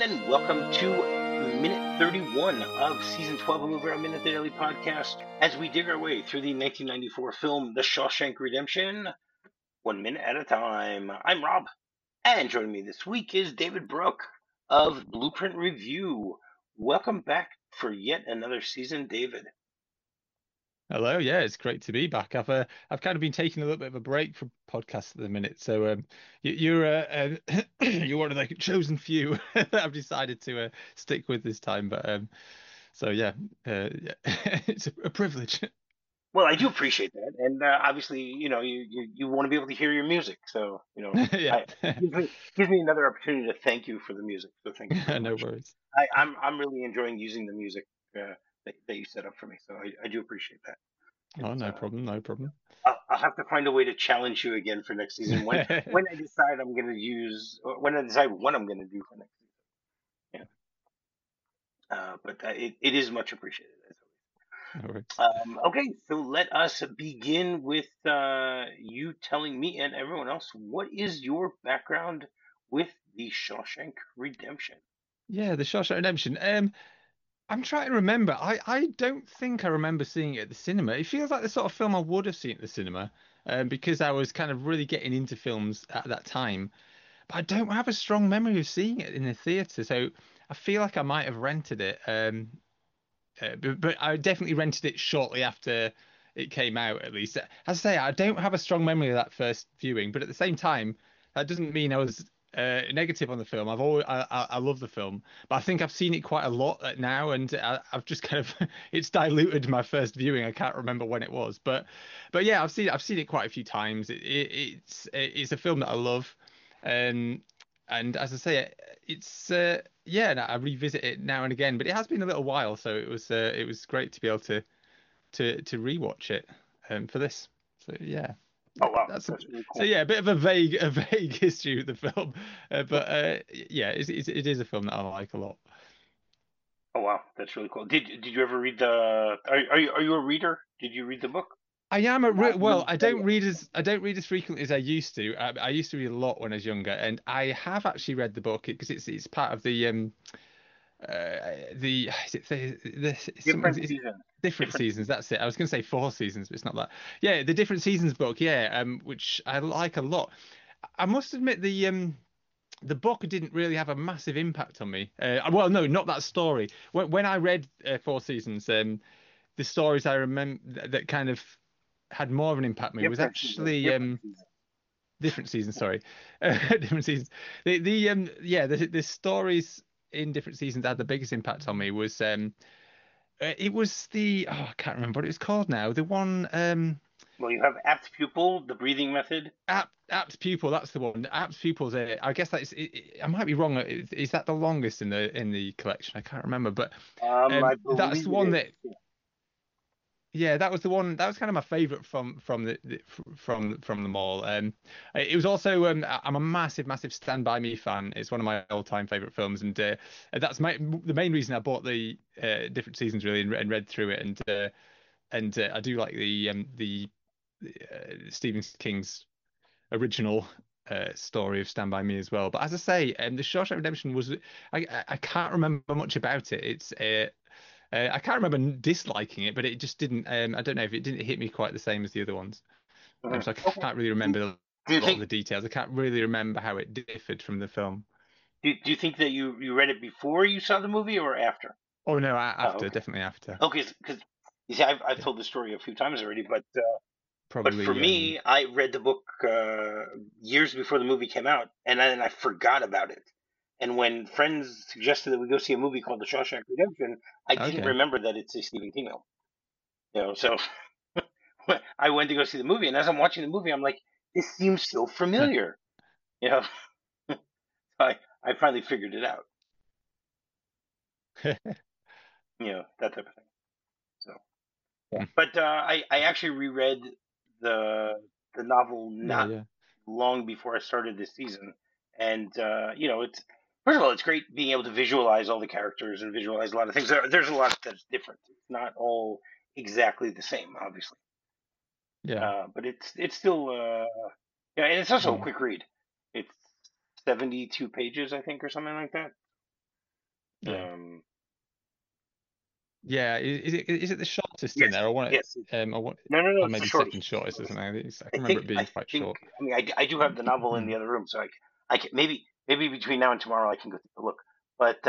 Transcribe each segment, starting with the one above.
everyone, and welcome to minute 31 of season 12 of Movie Around Minute the Daily Podcast as we dig our way through the 1994 film The Shawshank Redemption, 1 minute at a time. I'm Rob, and joining me this week is David Brooke of Blueprint Review. Welcome back for yet another season, David. Hello, yeah, it's great to be back. I've kind of been taking a little bit of a break from podcasts at the minute, so you're one of the chosen few that I've decided to stick with this time. But so yeah, yeah, it's a privilege. Well, I do appreciate that, and obviously, you want to be able to hear your music, so Yeah, it gives me another opportunity to thank you for the music. So thank you very no much. worries. I'm really enjoying using the music that you set up for me, so I do appreciate that. Oh, It's no problem, no problem. I'll have to find a way to challenge you again for next season when I decide I'm going to use or when I decide what I'm going to do for next season. Yeah, but it is much appreciated. As always. No worries. Okay, so let us begin with you telling me and everyone else what is your background with the Shawshank Redemption? Yeah, The Shawshank Redemption. I'm trying to remember. I don't think I remember seeing it at the cinema. It feels like the sort of film I would have seen at the cinema, because I was kind of really getting into films at that time. But I don't have a strong memory of seeing it in the theater, so I feel like I might have rented it. But I definitely rented it shortly after it came out, at least. As I say, I don't have a strong memory of that first viewing, but at the same time, that doesn't mean I was negative on the film. I love the film, but I think I've seen it quite a lot now, and I've just kind of it's diluted my first viewing. I can't remember when it was, but yeah, I've seen it quite a few times. It's a film that I love. Um, and as I say, it's yeah, and I revisit it now and again, but it has been a little while, so it was great to be able to rewatch it for this. So yeah, Oh wow, that's that's really so cool. yeah, a bit of a vague history of the film, but yeah, it is a film that I like a lot. Oh wow, that's really cool. Did you ever read the? Are you a reader? Did you read the book? I am a Not well. really familiar. I don't read as frequently as I used to. I used to read a lot when I was younger, and I have actually read the book because it's part of the is it it's something Different it's seasons. different Different seasons. seasons. That's it. I was going to say four seasons, but it's not that. Yeah, the different seasons book. Yeah, which I like a lot. I must admit the book didn't really have a massive impact on me. Well, no, not that story. When I read Four Seasons, the stories I remember that kind of had more of an impact on me was Different seasons. actually Different seasons. different seasons. Sorry, different seasons. The stories in different seasons that had the biggest impact on me was it was the I can't remember what it was called now. The one Well, you have apt pupil, the breathing method. apt pupil. That's the one. Apt pupils. I guess I might be wrong. Is that the longest in the collection? I can't remember, but I that's believe the it one is. that yeah, that was the one. That was kind of my favorite from them all. It was also I'm a massive Stand By Me fan. It's one of my all-time favorite films, and that's the main reason I bought the different seasons really and read through it. And I do like the Stephen King's original story of Stand By Me as well. But as I say, the Shawshank Redemption was I can't remember much about it. I can't remember disliking it, but it just didn't. I don't know if it didn't hit me quite the same as the other ones. Mhm. So I Okay. can't really Do, remember do you a lot of think the details. I can't really remember how it differed from the film. do you think that you read it before you saw the movie or after? Oh no, Oh, after, okay. definitely after. Okay, because you see, I've Yeah, told the story a few times already, but for probably. me, I read the book years before the movie came out, and then I forgot about it. And when friends suggested that we go see a movie called The Shawshank Redemption, I didn't Okay. remember that it's a Stephen King film. So I went to go see the movie, and as I'm watching the movie, I'm like, this seems so familiar. You know, I finally figured it out. That type of thing. So yeah, but I actually reread the the novel Yeah, not yeah. long before I started this season, and it's first of all, it's great being able to visualize all the characters and visualize a lot of things. There's a lot that's different. It's not all exactly the same, obviously, Yeah. but it's still yeah, and it's also a Mm. quick read. It's 72 pages, I think, or something like that. Yeah. Um, Yeah, is it the shortest in yes, there? I want yes. it, No, or it's the maybe shortest. second It's the shortest or shortest. something. I can remember it being quite short. I mean, I do have the novel in Hmm. the other room, so I can maybe between now and tomorrow I can go take a look. But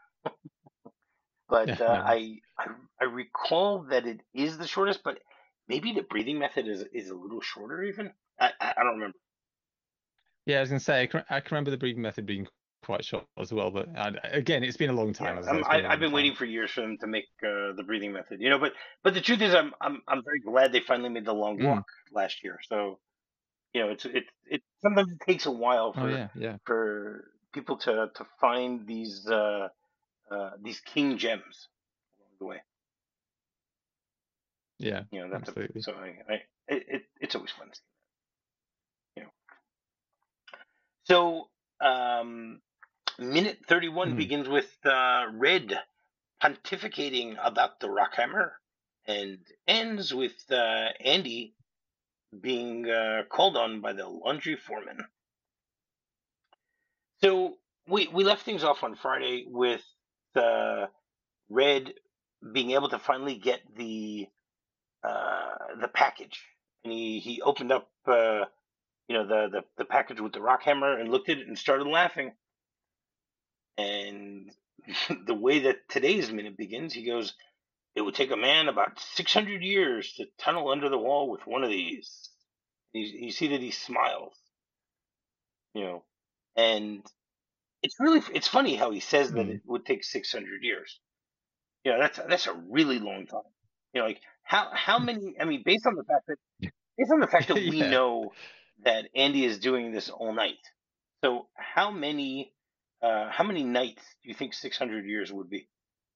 Yeah, nice. I recall that it is the shortest, but maybe the breathing method is a little shorter even. I don't remember. Yeah, I was gonna say I can remember the breathing method being quite short as well, but again, it's been a long time. Yeah, As I say, it's been a I've long been time. waiting for years for them to make the breathing method, But the truth is, I'm very glad they finally made the long Mm. walk last year. So it sometimes it takes a while Oh yeah, yeah, for people to find these king gems along the way. yeah, That's a absolutely. so it's always fun to see. You know, so minute 31 Mm. begins with Red pontificating about the Rockhammer and ends with Andy being called on by the laundry foreman. So we left things off on Friday with Red being able to finally get the package, and he opened up the package with the rock hammer and looked at it and started laughing. And the way that today's minute begins, he goes, "It would take a man about 600 years to tunnel under the wall with one of these." You see that he smiles, you know, and it's funny how he says that Mm. it would take 600 years. That's a really long time. Like how many? I mean, based on the fact that we Yeah. know that Andy is doing this all night. So how many nights do you think 600 years would be?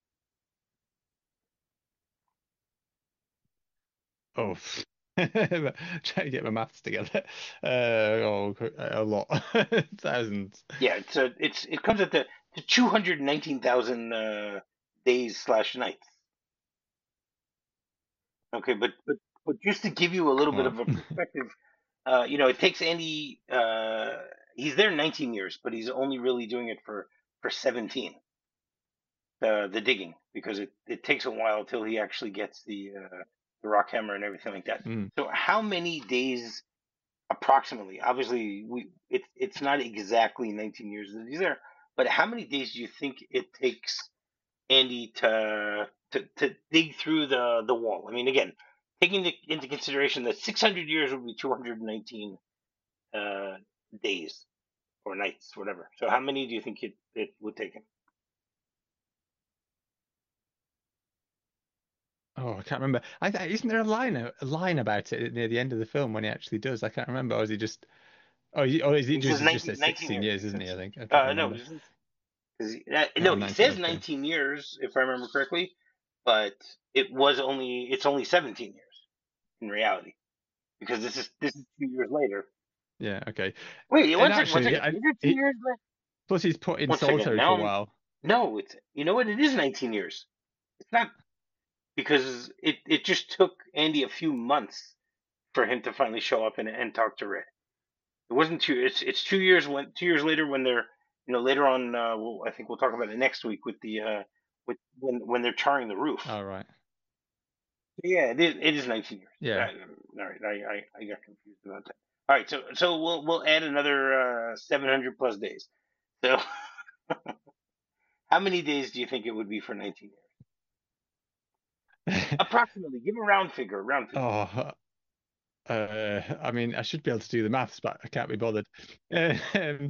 Oh, trying to get my maths together. A lot, thousands. Yeah, it comes at the 219,000 days slash nights. Okay, but just to give you a little bit Wow. of a perspective, it takes Andy. He's there 19 years, but he's only really doing it for 17. The digging, because it takes a while till he actually gets the rock hammer and everything like that. Mm. So how many days approximately? Obviously, it's not exactly 19 years that he's there, but how many days do you think it takes Andy to dig through the wall? I mean, again, taking into consideration that 600 years would be 219 uh, days or nights, whatever. So how many do you think it would take him? Oh, I can't remember. Isn't there a line about it near the end of the film when he actually does? I can't remember. Or is he just? Or is he He says just 19, says 19 16 years. years, He isn't he? says I think I can't no. remember. No, Oh, he 19. says Okay. 19 years if I remember correctly, but it's only 17 years in reality, because this is 2 years later. Yeah. Okay. Wait, And one actually, second. Is it 2 years later? plus he's put in One second. solitary for Now a while. no, it's you know what? It is 19 years. It's not, because it just took Andy a few months for him to finally show up and talk to Red. It wasn't two. It's 2 years, 2 years later, when they're later on. I think we'll talk about it next week with the with when they're charring the roof. All right. Yeah, it is 19 years. Yeah. All right, I got confused about that. All right, so we'll add another 700 plus days. So how many days do you think it would be for 19 years? Approximately. Give a round figure. A round figure. Oh, I mean, I should be able to do the maths, but I can't be bothered. Um,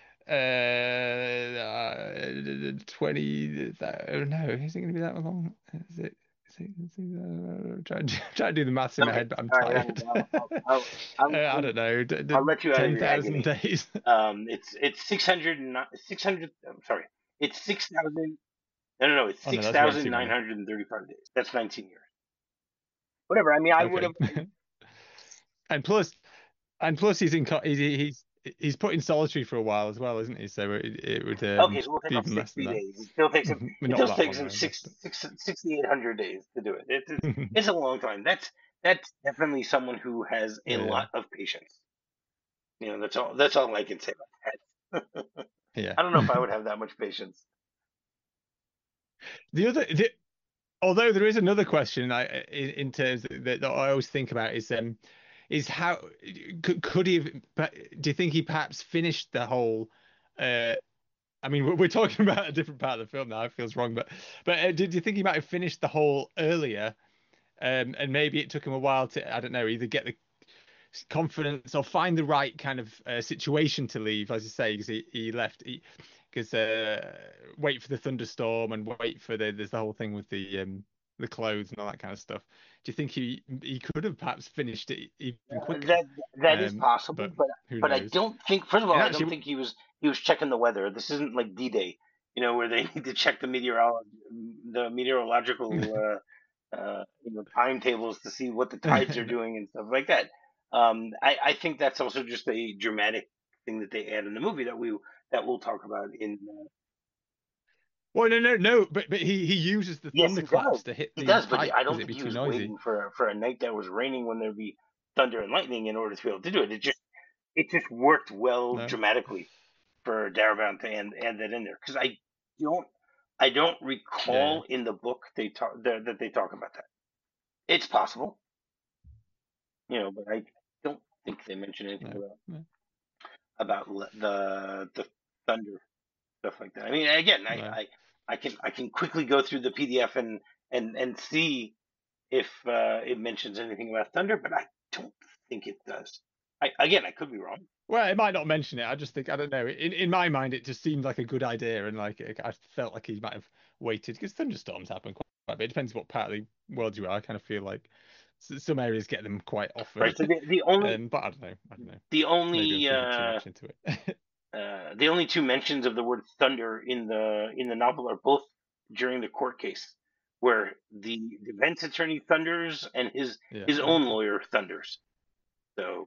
20. Oh no, is it going to be that long? Try and do the maths in my Okay. head, but I'm All right. tired. I don't know. I'll let you out of your 10,000 agony. days. It's 600 and 600. I'm sorry. It's 6,000. No. It's Oh no, six that's way thousand too nine many. hundred and thirty-five days. That's 19 years. Whatever. I mean, I would Okay. have. And plus, he's put in solitary for a while as well, isn't he? So it would Okay, so we'll take be off even less than 60 that. days. It still takes him. It Not still that takes long, him I guess. 6,800 days to do it. It's But it's a long time. That's definitely someone who has a yeah, lot of patience. That's all I can say about that. yeah. I don't know if I would have that much patience. The other, although there is another question in terms that I always think about is how could he have, do you think he perhaps finished the whole uh I mean we're talking about a different part of the film now, it feels wrong, but did you think he might have finished the whole earlier, and maybe it took him a while to, I don't know, either get the confidence or find the right kind of situation to leave, as you say, because he left because wait for the thunderstorm and wait for there's the whole thing with the clothes and all that kind of stuff. Do you think he could have perhaps finished it even quicker? That that is But possible, who but I knows? don't think. First of all, And I don't actually, think he was checking the weather. This isn't like D-Day, where they need to check the meteorological timetables to see what the tides are doing and stuff like that. I think that's also just a dramatic thing that they add in the movie that we'll talk about in. well, no, but he uses the Yes, he does. thunderclaps to hit He the does, but pipe I because don't it'd think be he too was noisy. waiting for a night that was raining when there'd be thunder and lightning in order to be able to do it. It just worked well No. dramatically for Darabont to add that in there because don't I don't Yeah, recall in the book that they talk about that. It's possible, but I don't think they mention anything no, no, about the thunder stuff like that. I mean, again, no. I can quickly go through the PDF and see if it mentions anything about thunder, but I don't think it does. I could be wrong. Well, it might not mention it. I just think, I don't know. In my mind, it just seemed like a good idea, and like I felt like he might have waited because thunderstorms happen quite a bit. It depends what part of the world you are. I kind of feel like some areas get them quite often. Right. So the only But I don't know. I don't know. the Maybe I'm only thinking too much into it. the only two mentions of the word thunder in the novel are both during the court case, where the defense attorney thunders and his Yeah. his own lawyer thunders. So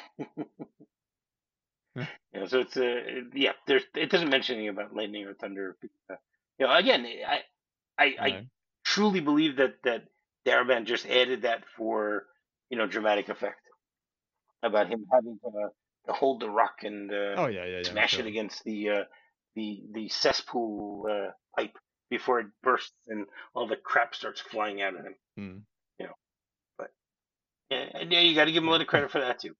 Yeah. so it's yeah. It doesn't mention anything about lightning or thunder. Again, I No. truly believe that Darabont just added that for dramatic effect about him having to hold the rock and Oh yeah, I'm smash it sure. against the cesspool pipe before it bursts and all the crap starts flying out of him. Mm, You know, but yeah, you got to give him a yeah. little credit for that too.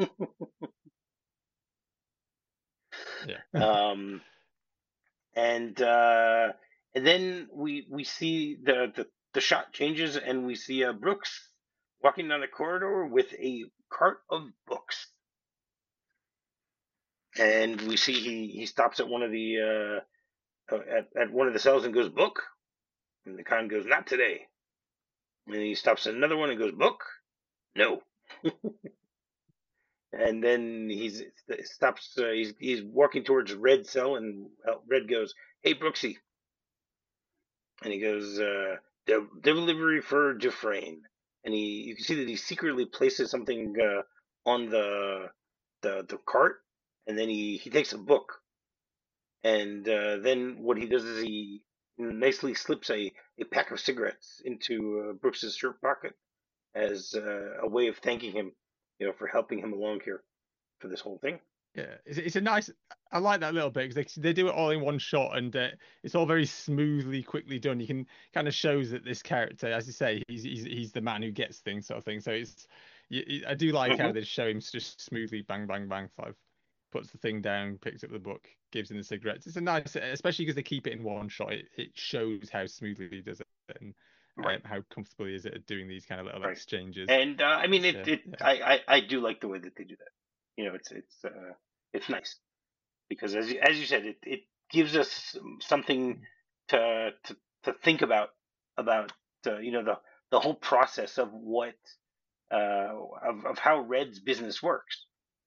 Yeah. Um, and then we see the shot changes and we see Brooks walking down the corridor with a cart of books, and we see he stops at one of the at one of the cells and goes book, and the con goes not today, and he stops at another one and goes book, no, and then he stops. He's walking towards Red cell, and Red goes, "Hey Brooksy," and he goes, "Delivery for Dufresne," and you can see that he secretly places something on the cart, and then he takes a book, and then what he does is he nicely slips a pack of cigarettes into Brooks's shirt pocket as a way of thanking him, for helping him along here for this whole thing. Yeah, it's a nice. I like that little bit because they do it all in one shot, and it's all very smoothly, quickly done. You can kind of shows that this character, as you say, he's the man who gets things, sort of thing. So I do like how Hmm. they show him just smoothly, bang, bang, bang, sort of puts the thing down, picks up the book, gives him the cigarettes. It's a nice, especially because they keep it in one shot. It shows how smoothly he does it and Right, how comfortable he is at doing these kind of little right. exchanges. And I mean, It's yeah, I do like the way that they do that. It's nice because as you said, it gives us something to to think about the whole process of what of how Red's business works.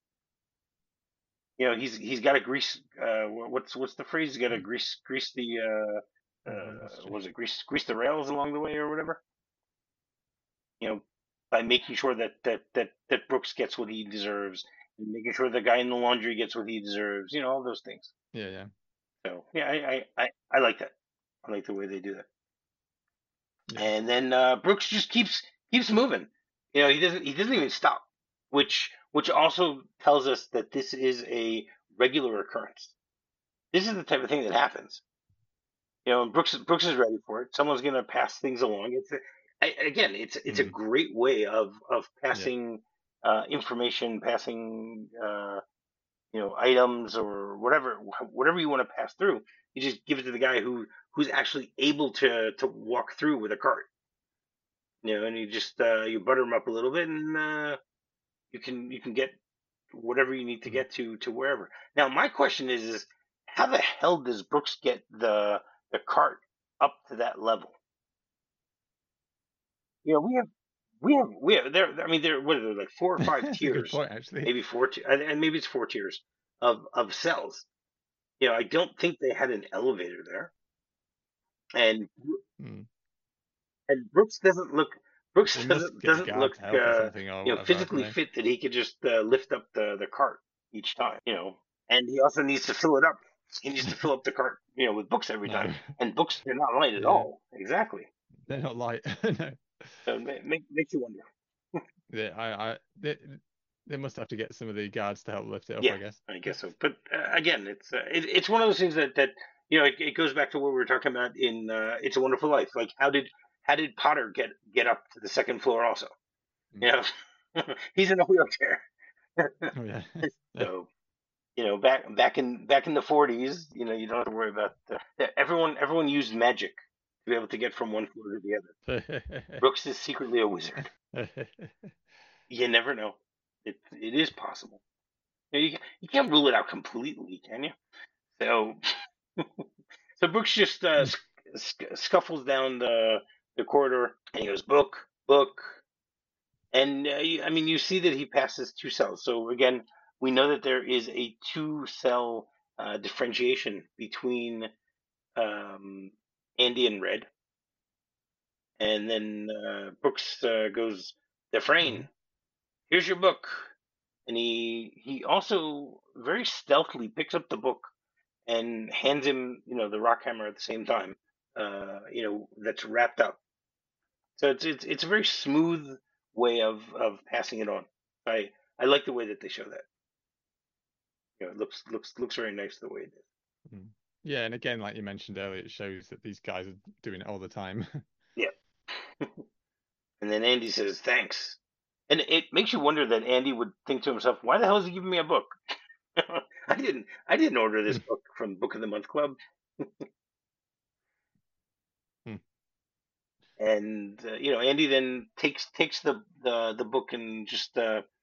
He's got to grease. What's the phrase? He's got to grease the oh, that's true. was it grease the rails along the way or whatever. You know, by making sure that Brooks gets what he deserves and making sure the guy in the laundry gets what he deserves. All those things. Yeah, yeah, So yeah, I like that. I like the way they do that. yeah. And then Brooks just keeps moving. He doesn't even stop, which also tells us that this is a regular occurrence. This is the type of thing that happens. And Brooks is ready for it. Someone's going to pass things along. Again, it's a Mm, great way of yeah. passing information, passing items or whatever you want to pass through. You just give it to the guy who's actually able to walk through with a cart. And you just you butter them up a little bit, and you can get whatever you need to Mm. get to wherever. Now, my question is how the hell does Brooks get the cart up to that level? We have there. I mean, there what are there like four or five That's a good tiers, point, actually. maybe and maybe it's four tiers of cells. I don't think they had an elevator there, and Mm. and Brooks They must doesn't get a doesn't look guard to help or something or whatever, I don't physically know. fit that he could just lift up the cart each time. And he also needs to fill it up. He needs to fill up the cart, with books every time. No. And books, they're not light at Yeah. all. Exactly. They're not light. No. So makes you wonder. Yeah, they must have to get some of the guards to help lift it up, Yeah, I guess. I guess so. But again, it's one of those things that it goes back to what we were talking about in It's a Wonderful Life. Like how did Potter get up to the second floor also? Mm. You know, he's in a wheelchair. Oh yeah. Yeah. So back in the 40s, you don't have to worry about everyone used magic to be able to get from one floor to the other. Brooks is secretly a wizard. You never know. It is possible. You can't rule it out completely, can you? So so Brooks just scuffles down the corridor and he goes book book, and I mean you see that he passes two cells. So again, we know that there is a two cell differentiation between um, Andy and Red, and then Brooks goes, Dufresne, Mm. here's your book. And he also very stealthily picks up the book and hands him, the rock hammer at the same time, that's wrapped up. So it's a very smooth way of passing it on. I like the way that they show that. It looks very nice the way it is. Mm. Yeah, and again, like you mentioned earlier, it shows that these guys are doing it all the time. Yeah. And then Andy says thanks, and it makes you wonder that Andy would think to himself, why the hell is he giving me a book? I didn't order this Mm. book from Book of the Month Club. Mm. And Andy then takes the book and just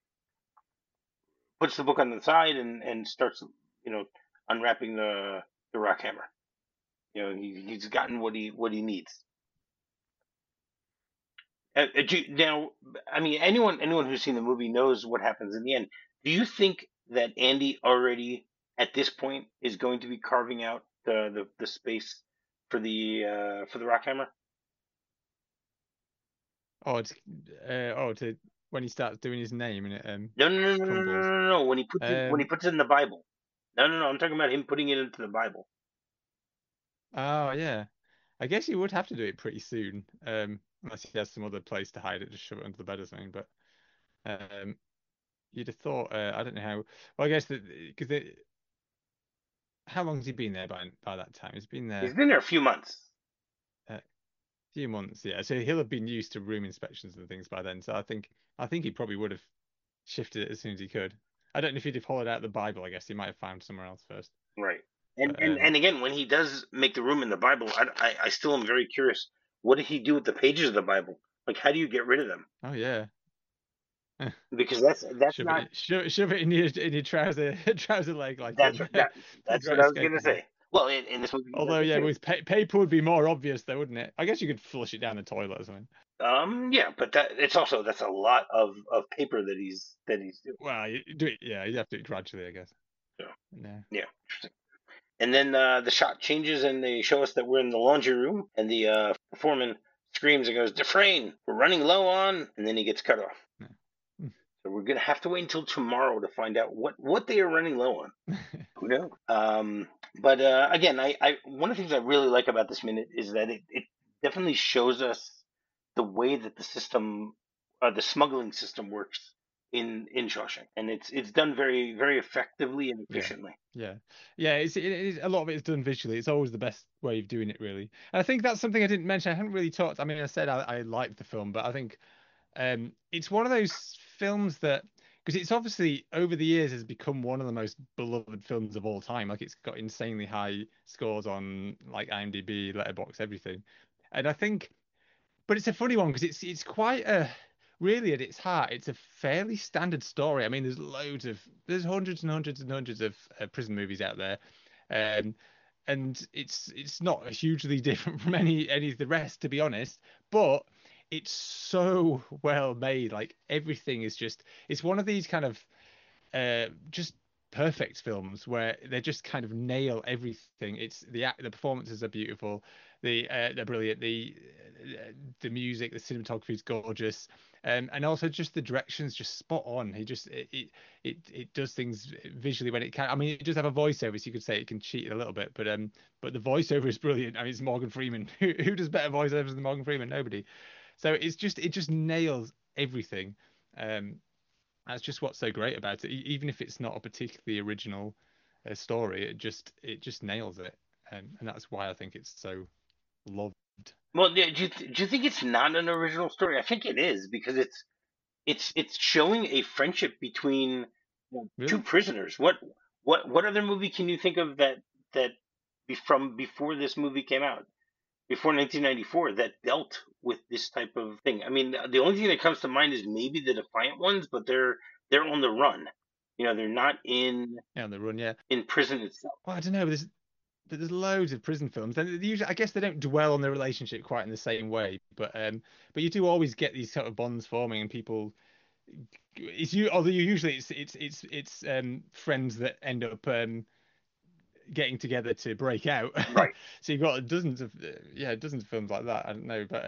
puts the book on the side and starts unwrapping the rock hammer. He's gotten what he needs. Now, I mean, anyone who's seen the movie knows what happens in the end. Do you think that Andy already at this point is going to be carving out the space for the rock hammer? Oh, to when he starts doing his name and it No, no, no, no, no, no, crumbles. no, no. When he Um, puts it in the Bible. No, no, no. I'm talking about him putting it into the Bible. oh yeah, I guess you would have to do it pretty soon, unless he has some other place to hide it, just shove it under the bed or something. But um, you'd have thought, I don't know how. Well, I guess that because how long has he been there by that time? He's been He's there been there a few months. a few months, yeah. So he'll have been used to room inspections and things by then. So I think he probably would have shifted it as soon as he could. I don't know if he'd have hollowed out the Bible. I guess he might have found somewhere else first. Right. And, But and and again, when he does make the room in the Bible, I still am very curious. What did he do with the pages of the Bible? Like, how do you get rid of them? oh yeah. Because that's not Shove it in your trouser trouser leg like that's in that the that's Great what I was Escape gonna again. say. Well, in this movie, he does Although it yeah, too. with paper would be more obvious though, wouldn't it? I guess you could flush it down the toilet or something. Yeah, but that's a lot of paper that he's doing. Well, you do it. Yeah, you have to do it gradually, I guess. So No. yeah, interesting. And then the shot changes, and they show us that we're in the laundry room, and the foreman screams and goes, "Dufresne, we're running low on," and then he gets cut off. No. So we're gonna have to wait until tomorrow to find out what they are running low on. Who knows? But again, I one of the things I really like about this minute is that it definitely shows us the way that the smuggling system works in Shawshank, and it's done very very effectively and Yeah, efficiently. yeah. A lot of it is done visually. It's always the best way of doing it, really. And I think that's something I didn't mention. I hadn't really talked. I mean, I said I liked the film, but I think it's one of those films that, because it's obviously over the years has become one of the most beloved films of all time. Like it's got insanely high scores on like IMDb, Letterboxd, everything. And I think, but it's a funny one because it's quite a, really at its heart, it's a fairly standard story. I mean, there's hundreds and hundreds and hundreds of prison movies out there, um, and it's not hugely different from any of the rest, to be honest. But it's so well made. Like everything is just, it's one of these kind of just perfect films where they just kind of nail everything. It's the performances are beautiful, they're brilliant, the music, the cinematography is gorgeous, and also just the direction's just spot on. It does things visually when it can. I mean, it does have a voiceover, so you could say it can cheat a little bit, but the voiceover is brilliant. I mean, it's Morgan Freeman. Who does better voiceovers than Morgan Freeman? Nobody. So it just nails everything. Um, that's just what's so great about it. Even if it's not a particularly original story, it just nails it, and that's why I think it's so loved. Well, yeah, do you think it's not an original story? I think it is because it's showing a friendship between two Really? prisoners. What other movie can you think of that from before this movie came out, before 1994, that dealt with this type of thing? I mean, the only thing that comes to mind is maybe the Defiant Ones, but they're on the run. They're not Yeah, on the run. Yeah. in prison itself. Well, I don't know. There's loads of prison films, and usually I guess they don't dwell on the relationship quite in the same way. But you do always get these sort of bonds forming, and people. Although usually it's friends that end up getting together to break out. Right. So you've got dozens of films like that. I don't know, but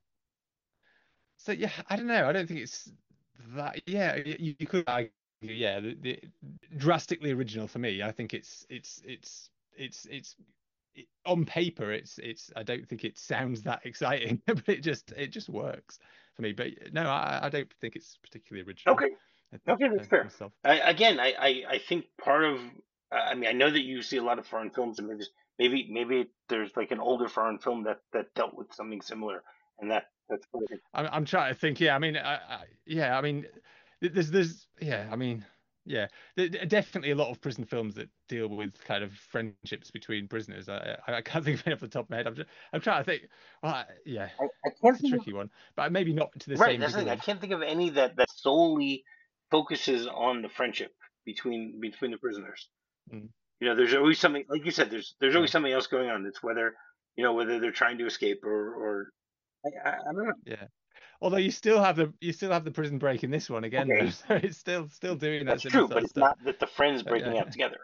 so yeah, I don't know. I don't think it's that. Yeah, you could argue, yeah, the drastically original for me. I think it's on paper. It's. I don't think it sounds that exciting, but it just works for me. But no, I don't think it's particularly original. Okay. Okay, that's fair. Myself. Again, I think part of, I mean, I know that you see a lot of foreign films, and maybe there's like an older foreign film that dealt with something similar, and that's part of it. I'm trying to think. Yeah, I mean, yeah, I mean, yeah, I mean, yeah, definitely a lot of prison films that deal with kind of friendships between prisoners. I can't think of any off the top of my head. I'm trying to think. Well, yeah, I can't it's a think of, tricky one, but maybe not to the right. same That's the degree thing. I of. can't think of any that solely focuses on the friendship between the prisoners. Mm, There's always something, like you said. There's always yeah, something else going on. It's whether they're trying to escape or I don't know. yeah. Although you still have the prison break in this one again, though, Okay, so it's still doing that that's similar true, sort but of it's stuff. not that the friends But breaking yeah, out together.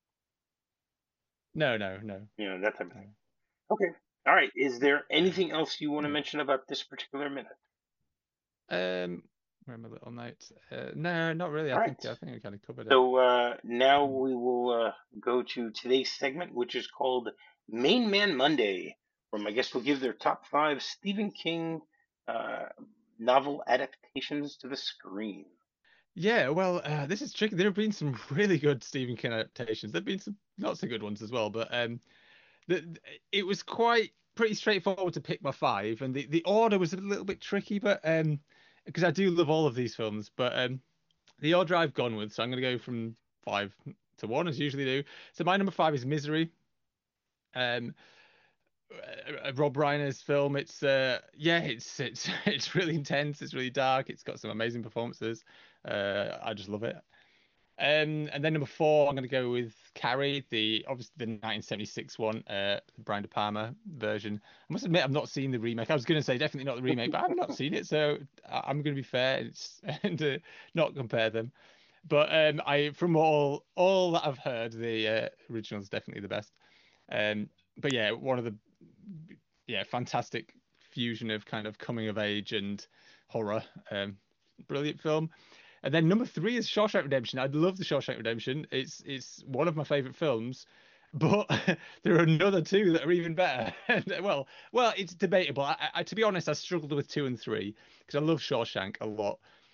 no, no, no, That type of thing. no. Okay. All right. Is there Yeah. anything else you want to Yeah. mention about this particular minute? Where are my little notes? No, not really. I All think right. I think we kind of covered it. So now Mm. we will go to today's segment, which is called Main Man Monday, where my guests will give their top five Stephen King uh, novel adaptations to the screen. Yeah, well, this is tricky. There have been some really good Stephen King adaptations. There've been some not so good ones as well, but the, it was quite pretty straightforward to pick my five, and the order was a little bit tricky, but because I do love all of these films, but the order I've gone with, so I'm going to go from five to one as I usually do. So my number five is Misery. Um, Rob Reiner's film. It's it's really intense. It's really dark. It's got some amazing performances. I just love it. And then number four, I'm going to go with Carrie, obviously the 1976 one, Brian De Palma version. I must admit I've not seen the remake. I was going to say definitely not the remake, but I've not seen it, so I'm going to be fair and not compare them. But I from all that I've heard, the original is definitely the best. But yeah, one of the fantastic fusion of kind of coming of age and horror. Brilliant film. And then number three is Shawshank Redemption. I love the Shawshank Redemption. It's one of my favorite films, but there are another two that are even better. Well, it's debatable. To be honest, I struggled with two and three because I love Shawshank a lot.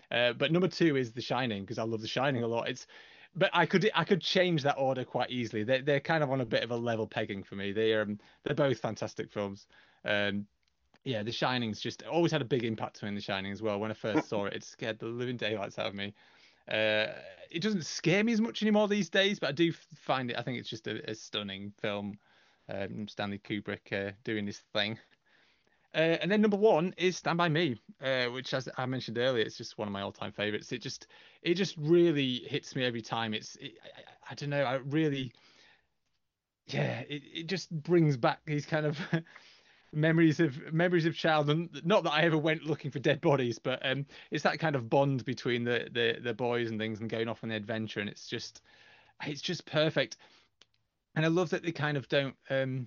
But number two is The Shining because I love The Shining a lot. But I could change that order quite easily. They're kind of on a bit of a level pegging for me. They're both fantastic films. Um, yeah, The Shining's just always had a big impact on me in The Shining as well. When I first saw it, it scared the living daylights out of me. Uh, it doesn't scare me as much anymore these days, but I do find it. I think it's just a stunning film. Stanley Kubrick doing his thing. And then number one is Stand By Me, which, as I mentioned earlier, it's just one of my all-time favorites. It just really hits me every time. I don't know. I really, yeah, it just brings back these kind of memories of childhood. Not that I ever went looking for dead bodies, but it's that kind of bond between the boys and things, and going off on the adventure, and it's just perfect. And I love that they kind of don't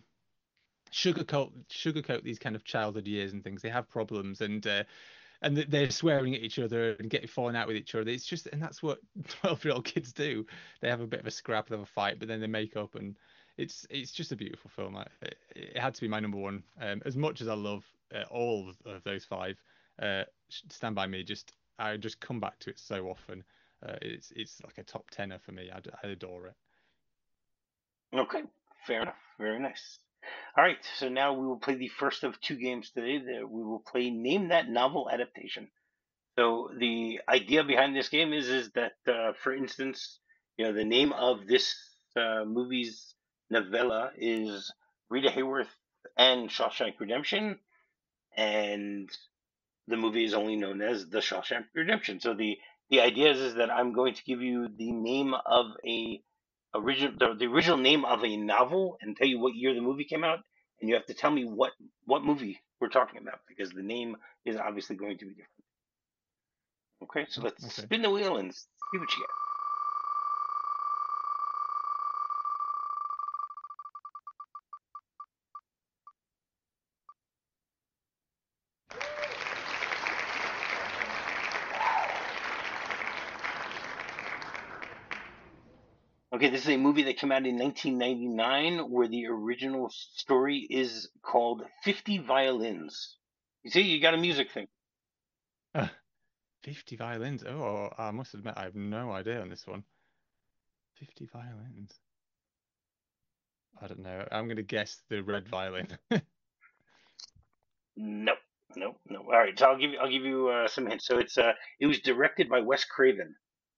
sugarcoat these kind of childhood years and things. They have problems, and they're swearing at each other and getting falling out with each other. It's just, and that's what 12-year-old kids do. They have a bit of a scrap, they have a fight, but then they make up, and it's just a beautiful film. It had to be my number one. As much as I love all of those five, Stand By Me, I just come back to it so often. It's like a top tenner for me. I adore it. Okay, fair enough. Very nice. All right, so now we will play the first of two games today. That we will play Name That Novel Adaptation. So the idea behind this game is that, for instance, the name of this movie's novella is Rita Hayworth and Shawshank Redemption, and the movie is only known as The Shawshank Redemption. So the idea is that I'm going to give you the name of the original name of a novel and tell you what year the movie came out, and you have to tell me what movie we're talking about because the name is obviously going to be different. Okay, so let's Okay. spin the wheel and see what you get. Okay, this is a movie that came out in 1999 where the original story is called 50 Violins. You see, you got a music thing. 50 violins. Oh, I must admit, I have no idea on this one. 50 violins. I don't know. I'm going to guess the red violin. No, no, no. All right, so I'll give you some hints. So it was directed by Wes Craven.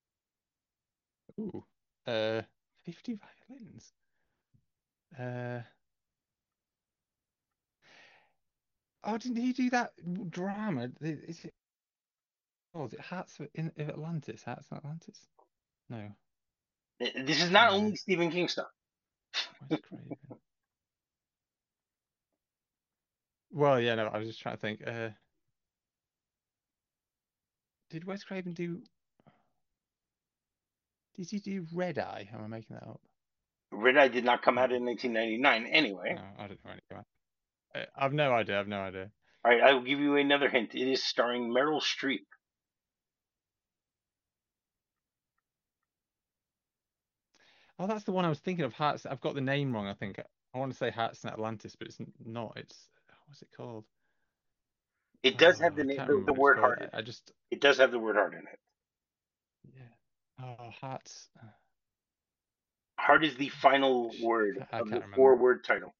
Ooh. Uh, 50 violins. Uh, oh, didn't he do that drama? Is it? Oh, is it of Atlantis? Hearts of Atlantis? No. This is not Uh, only Stephen King stuff. Wes Craven. Well, yeah, no, I was just trying to think. Did Wes Craven do? Did he do Red Eye? Am I making that up? Red Eye did not come No, out in 1999 anyway. no, I don't know anything. I've no idea. I've no idea. All right, I will give you another hint. It is starring Meryl Streep. Oh, that's the one I was thinking of. Hearts. I've got the name wrong. I think I want to say Hearts in Atlantis, but it's not. It's what's it called? It does have Oh, I can't the remember what it's word called. heart in I it. just It does have the word heart in it. yeah. Oh, Hearts. Heart is the final word I of the can't remember. four-word title.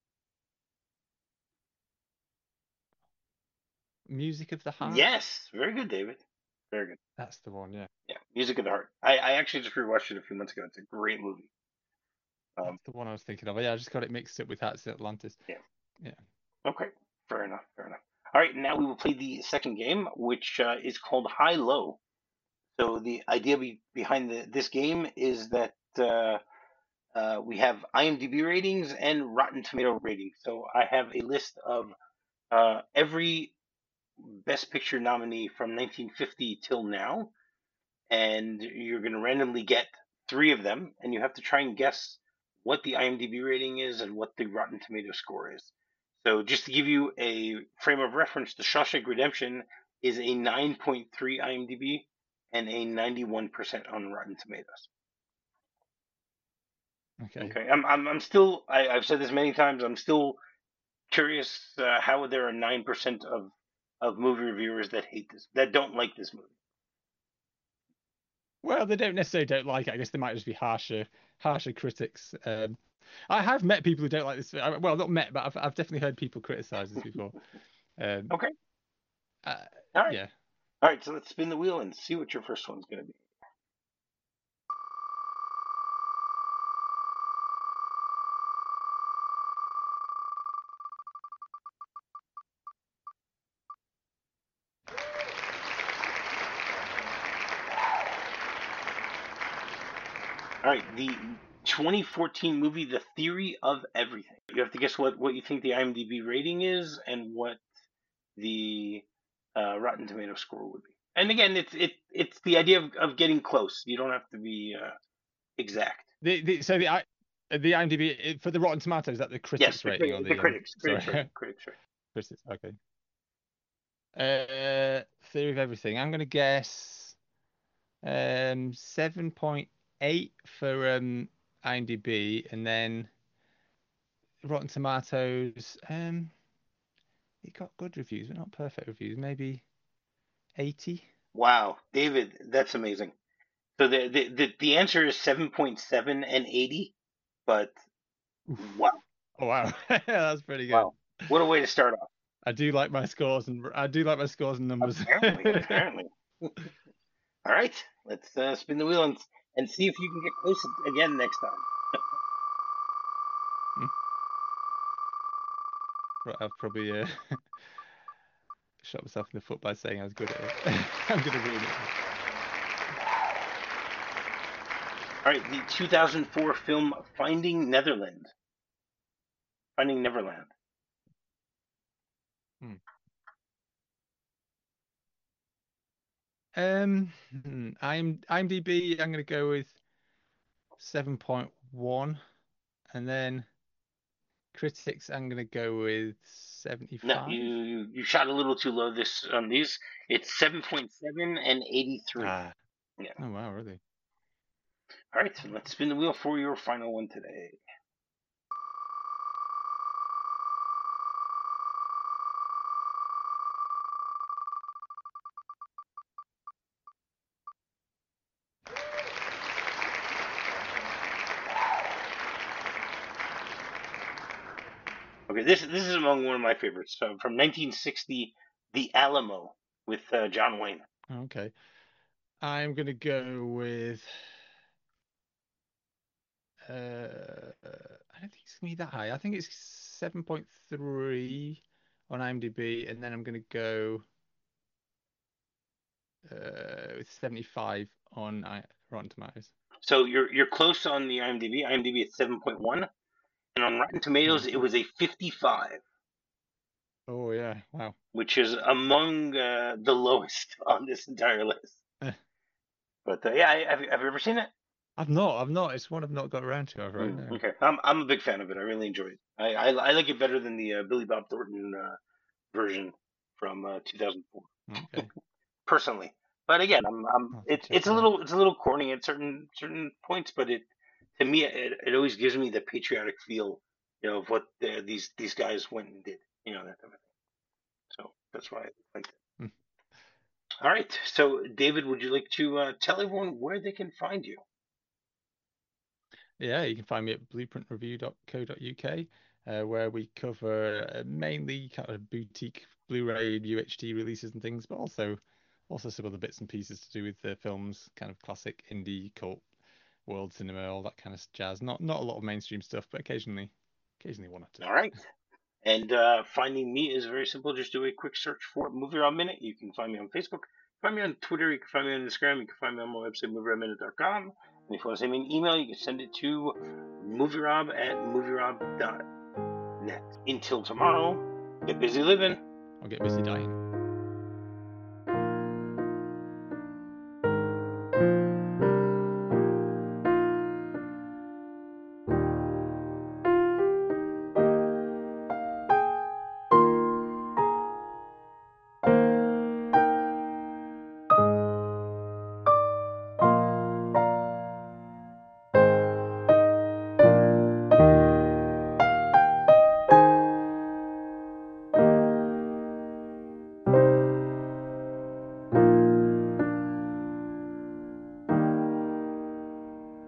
Music of the Heart. Yes, very good, David. Very good. That's the one. Yeah, Yeah, Music of the Heart. I actually just rewatched it a few months ago. It's a great movie. that's the one I was thinking of. Yeah, I just got it mixed up with Hearts in Atlantis. Yeah. Yeah. Okay. Fair enough. Fair enough. All right. Now we will play the second game, which is called High Low. So the idea behind this game is that we have IMDb ratings and Rotten Tomato ratings. So I have a list of every Best Picture nominee from 1950 till now, and you're going to randomly get three of them, and you have to try and guess what the IMDb rating is and what the Rotten Tomato score is. So, just to give you a frame of reference, The Shawshank Redemption is a 9.3 IMDb and a 91% on Rotten Tomatoes. Okay. Okay, I'm still. I've said this many times. I'm still curious how there are 9% of movie reviewers that hate this, that don't like this movie. Well, they don't necessarily don't like it. I guess they might just be harsher critics. I have met people who don't like this. Well, not met, but I've definitely heard people criticize this before. Um, Okay. uh, All right. yeah. All right. So let's spin the wheel and see what your first one's going to be. All right. The 2014 movie, The Theory of Everything. You have to guess what you think the IMDb rating is and what the Rotten Tomato score would be. And again, it's the idea of getting close. You don't have to be exact. So the IMDb for the Rotten Tomatoes, is that the Yes, critics the, rating or the the critics. sorry Critics rating. critics? Okay. Theory of Everything. I'm gonna guess 7.8 for IMDb, and then Rotten Tomatoes. It got good reviews, but not perfect reviews. Maybe 80. Wow, David, that's amazing. So the answer is 7.7 and 80, but Oof. wow, Oh wow, that's pretty good. wow, what a way to start off. I do like my scores and numbers. Apparently. All right, let's spin the wheel and see if you can get close again next time. I've probably shot myself in the foot by saying I was good at it. I'm gonna ruin it. All right, the 2004 film Finding Neverland. Finding Neverland. IMDb, I'm gonna go with 7.1, and then critics, I'm gonna go with No, 75. you shot a little too low this on these. It's 7.7 and 83. Ah, Yeah. oh wow, really? All right, so let's spin the wheel for your final one today. Okay, this is among one of my favorites. So from 1960, The Alamo with John Wayne. Okay, I'm gonna go with I don't think it's gonna be that high. I think it's 7.3 on IMDb, and then I'm gonna go with 75 on Rotten Tomatoes. So you're close on the IMDb. IMDb is 7.1, and on Rotten Tomatoes it Okay. was a 55, Oh yeah, wow. which is among the lowest on this entire list. But yeah, have you ever seen it? I've not. It's one I've not got around to. I've right now. Okay, I'm a big fan of it. I really enjoy it. I like it better than the Billy Bob Thornton version from 2004. Okay. Personally. But again, I'll have to check it's it out. a little corny at certain points, but it to me it always gives me the patriotic feel, of what these guys went and did, that type of thing. So that's why I like it. Hmm. All right, so David, would you like to tell everyone where they can find you? Yeah, you can find me at blueprintreview.co.uk, where we cover mainly kind of boutique Blu-ray UHD releases and things, but also some other bits and pieces to do with the films, kind of classic indie cult world cinema, all that kind of jazz. Not a lot of mainstream stuff, but occasionally one or two. All right. And finding me is very simple. Just do a quick search for Movie Rob Minute. You can find me on Facebook. Find me on Twitter. You can find me on Instagram. You can find me on my website, movierobminute.com. And if you want to send me an email, you can send it to movierob@movierob.net. Until tomorrow, get busy living. I'll get busy dying.